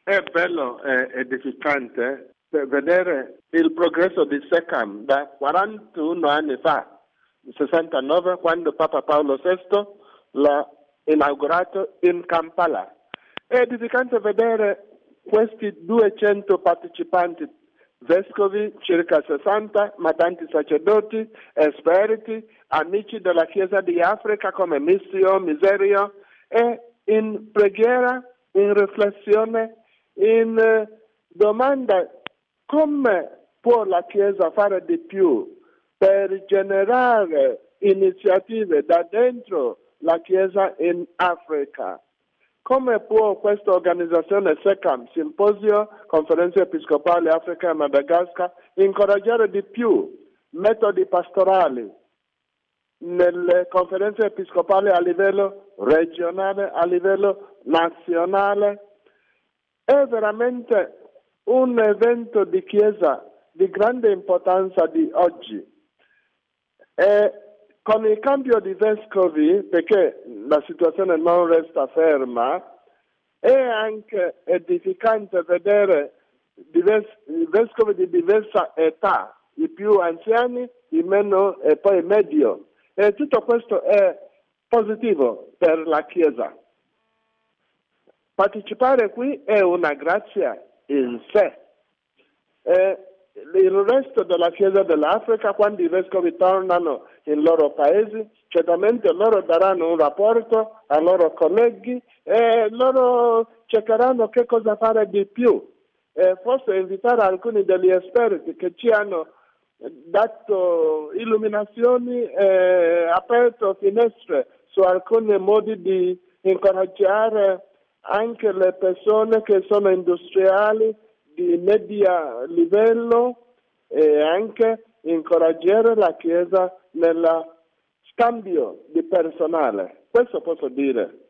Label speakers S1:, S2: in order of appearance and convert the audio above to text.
S1: È bello e edificante vedere il progresso di SECAM da 41 anni fa, 69, quando Papa Paolo VI l'ha inaugurato in Kampala. È edificante vedere questi 200 partecipanti, vescovi, circa 60, ma tanti sacerdoti, esperti, amici della Chiesa di Africa come Missio, Miserio, e in preghiera, in riflessione, in domanda come può la Chiesa fare di più per generare iniziative da dentro la Chiesa in Africa. Come può questa organizzazione SECAM, Simposio, Conferenza Episcopale Africa e Madagascar, incoraggiare di più metodi pastorali nelle conferenze episcopali a livello regionale, a livello nazionale? È veramente un evento di Chiesa di grande importanza di oggi. E con il cambio di vescovi, perché la situazione non resta ferma, è anche edificante vedere vescovi di diversa età, i più anziani, i meno e poi medio. E tutto questo è positivo per la Chiesa. Partecipare qui è una grazia in sé. Il resto della Chiesa dell'Africa, quando i vescovi tornano in loro paesi, certamente loro daranno un rapporto ai loro colleghi e loro cercheranno che cosa fare di più. Forse invitare alcuni degli esperti che ci hanno dato illuminazioni e aperto finestre su alcuni modi di incoraggiare anche le persone che sono industriali di medio livello e anche incoraggiare la Chiesa nel scambio di personale. Questo posso dire.